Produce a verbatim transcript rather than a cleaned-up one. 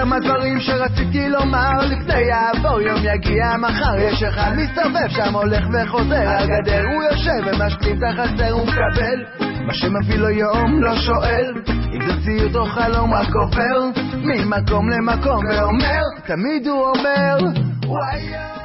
כמה דברים שרציתי לומר לפני יעבור יום יגיע מחר. יש אחד מסתובב שם הולך וחוזר על גדר, הוא יושב ומשלים את החסר, הוא מקבל מה שמביא לו יום, לא שואל אם זה ציוט או חלום, רק עובר ממקום למקום ואומר, תמיד הוא אומר וואי